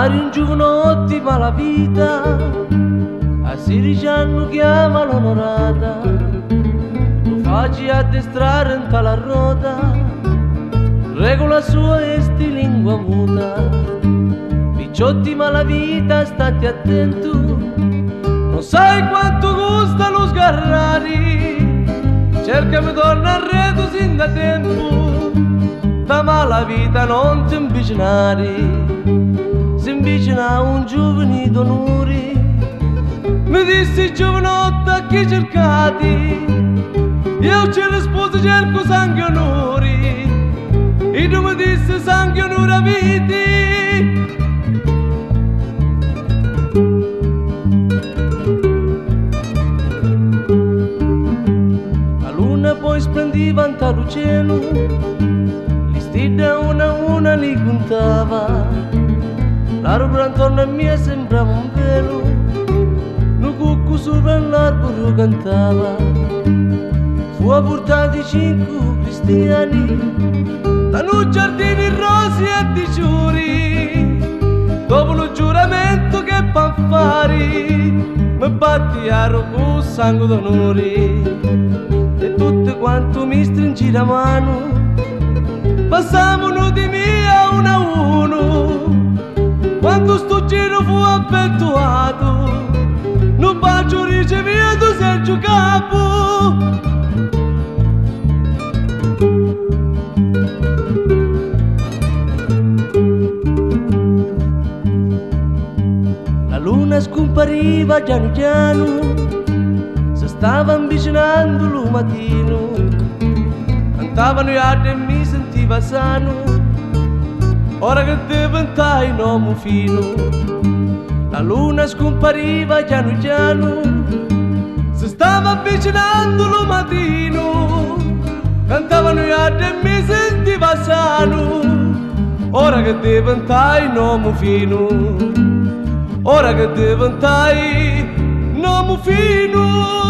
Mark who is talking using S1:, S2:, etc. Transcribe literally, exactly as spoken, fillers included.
S1: Eri un giovanotti malavita, a sedici anni chiama l'onorata, lo facci addestrare in tala rota, regola sua esti lingua muta. Picciotti malavita, stati attento, non sai quanto gusta lo sgarrari, cercami torna a reto sin da tempo, da malavita non ti avvicinare. Si avvicina un giovane d'onore, mi disse giovanotto a chi cercati, io ce le sposo cerco sangue e onori, e tu mi disse sangue e onore a viti. La luna poi splendiva in tal cielo, le stelle una a una li contava, l'arbore intorno a me sembrava un velo, un cucco sopra l'arbore cantava. Fu a portare cinque cristiani da un giardino di rose e di ciuri, dopo lo giuramento che paffari mi battiaro con sangue d'onore, e tutti quanto mi stringi la mano passavano di me a uno a uno. Quando sto giro fu effettuato, non bacio ricevuto Sergio Capo. La luna scompariva piano piano, si stava avvicinando lo mattino, cantavano gli altri e mi sentiva sano. Ora che diventai un uomo fino, la luna scompariva piano piano, si stava avvicinando lo mattino, cantavano gli altri e mi sentiva sano. Ora che diventai un uomo fino, ora che diventai un uomo fino.